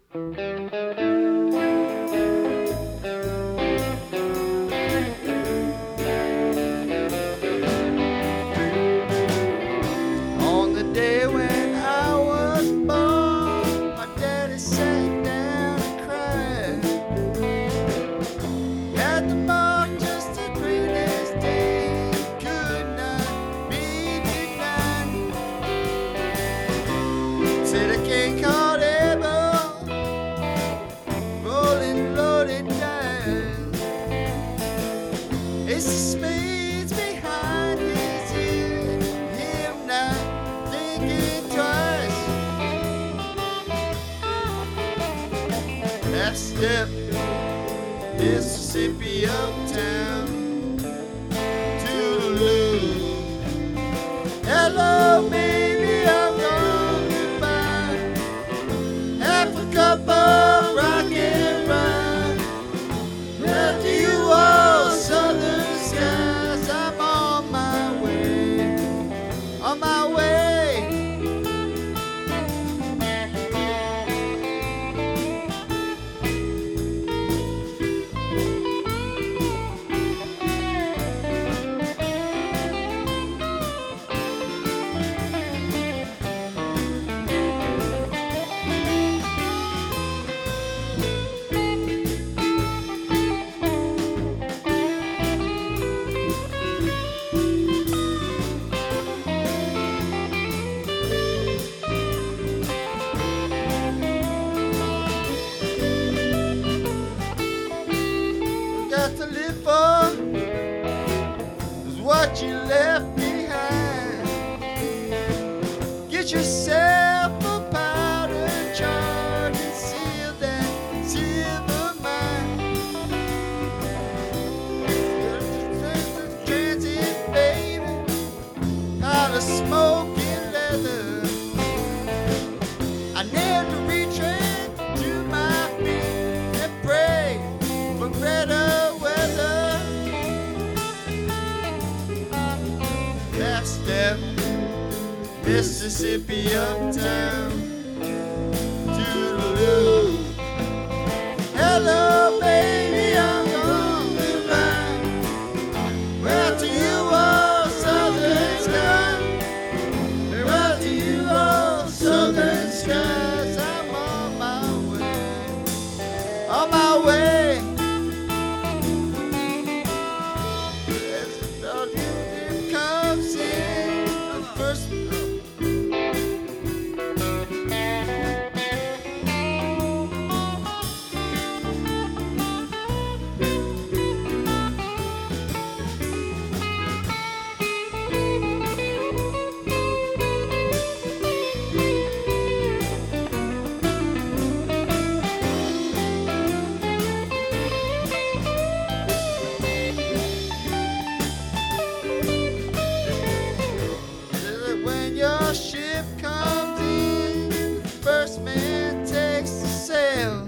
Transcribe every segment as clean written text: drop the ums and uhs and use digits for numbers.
On the day when I was born, my daddy sat down and cried. Had the mark just the greatest day, could not be denied. Said a king called Abel, rolling loaded dice. It's the spades behind his ear, him not thinking twice. Half step, Mississippi uptown, Toodaloo. Hello, baby, I'm gone goodbye. Half a cup of rock and rye. Left to you all southern skies. I'm on my way, on my way. Got to live for is what you left behind. Get yourself a powder charge and seal that silver mine. Transit, baby, out of smoking leather. I never retread to my feet and pray for better weather. Half step, Mississippi uptown, Toodaloo. Hello, baby, I'm gone goodbye. Well, to you all southern skies. Well, to you all southern skies. I'm on my way, on my way. Comes in the first. When your ship comes in, the first man takes the sail.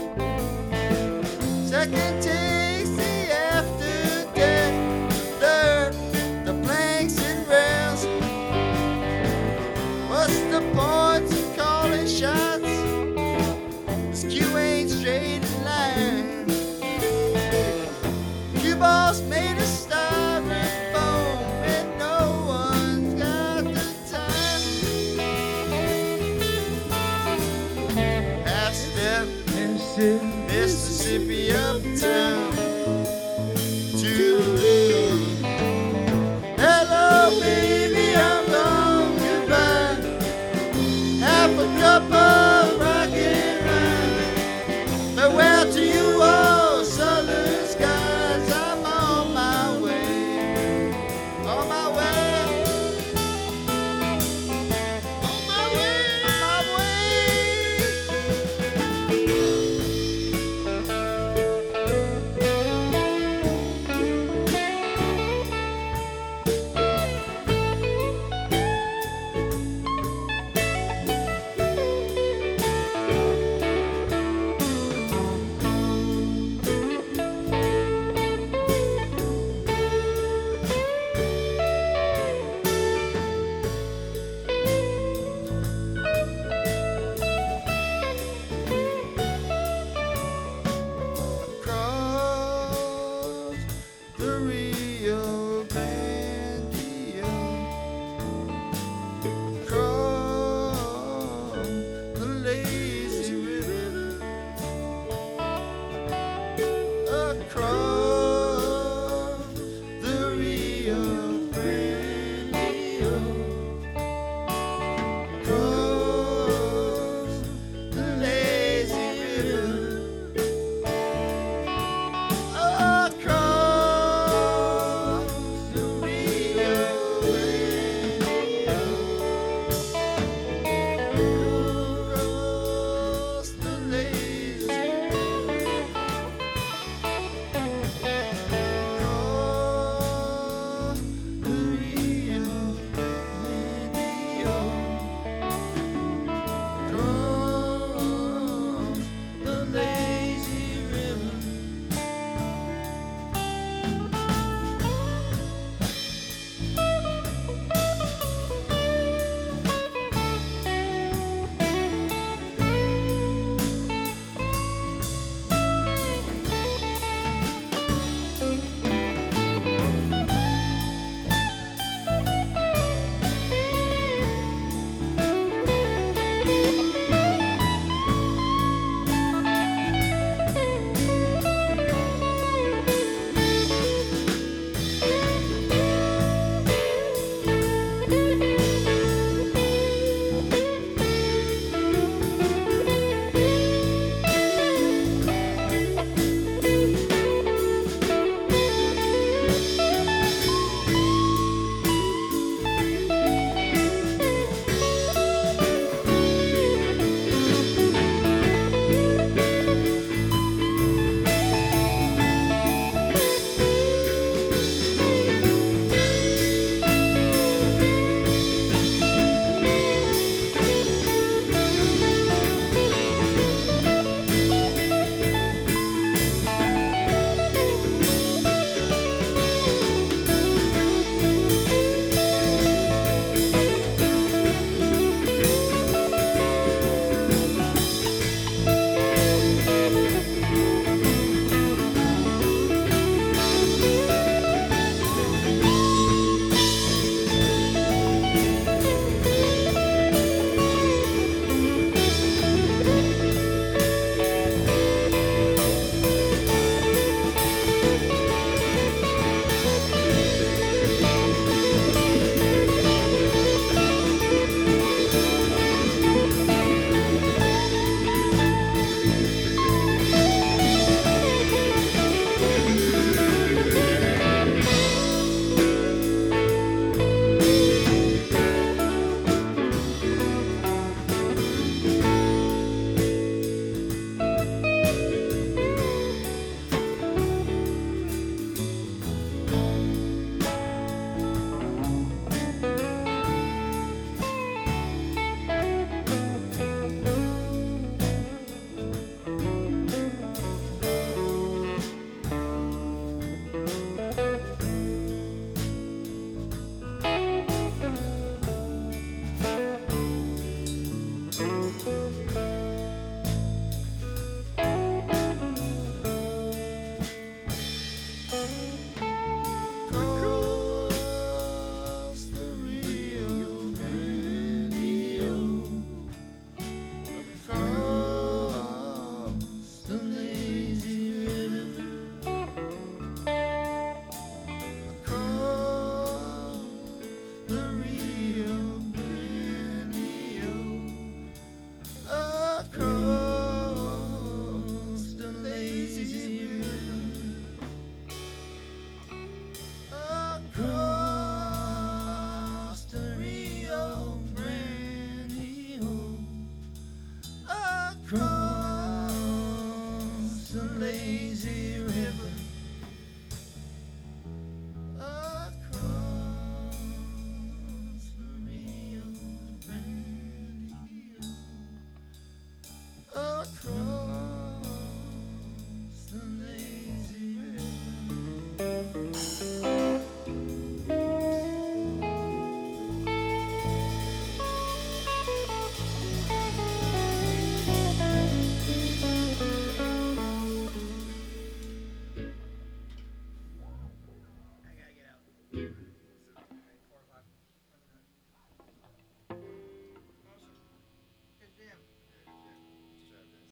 Second takes the after deck. Third, the planks and rails. What's the point of calling shots? This cue ain't straight in line. Cue balls made of styrofoam, and no one's got the time. Half step, Mississippi uptown,